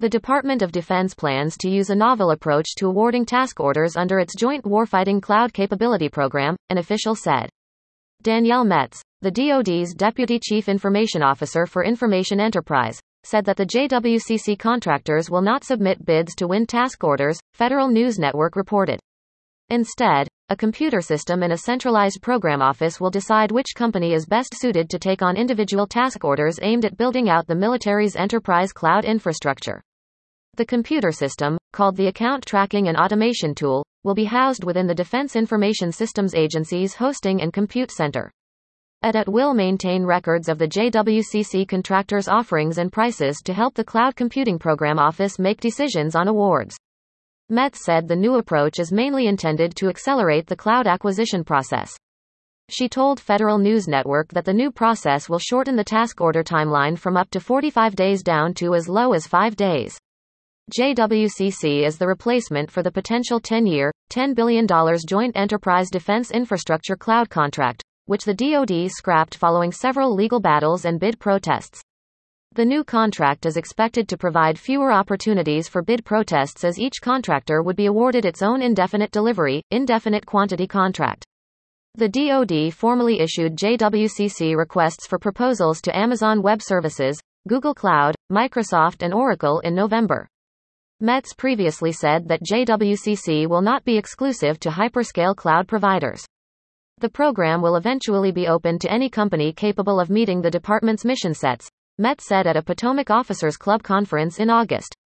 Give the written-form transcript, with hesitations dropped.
The Department of Defense plans to use a novel approach to awarding task orders under its Joint Warfighting Cloud Capability Program, an official said. Danielle Metz, the DoD's Deputy Chief Information Officer for Information Enterprise, said that the JWCC contractors will not submit bids to win task orders, Federal News Network reported. Instead, a computer system in a centralized program office will decide which company is best suited to take on individual task orders aimed at building out the military's enterprise cloud infrastructure. The computer system, called the Account Tracking and Automation Tool, will be housed within the Defense Information Systems Agency's Hosting and Compute Center. It will maintain records of the JWCC contractors' offerings and prices to help the Cloud Computing Program Office make decisions on awards. Metz said the new approach is mainly intended to accelerate the cloud acquisition process. She told Federal News Network that the new process will shorten the task order timeline from up to 45 days down to as low as 5 days. JWCC is the replacement for the potential 10-year, $10 billion Joint Enterprise Defense Infrastructure Cloud contract, which the DoD scrapped following several legal battles and bid protests. The new contract is expected to provide fewer opportunities for bid protests as each contractor would be awarded its own indefinite delivery, indefinite quantity contract. The DoD formally issued JWCC requests for proposals to Amazon Web Services, Google Cloud, Microsoft and Oracle in November. Metz previously said that JWCC will not be exclusive to hyperscale cloud providers. The program will eventually be open to any company capable of meeting the department's mission sets, Metz said at a Potomac Officers Club conference in August.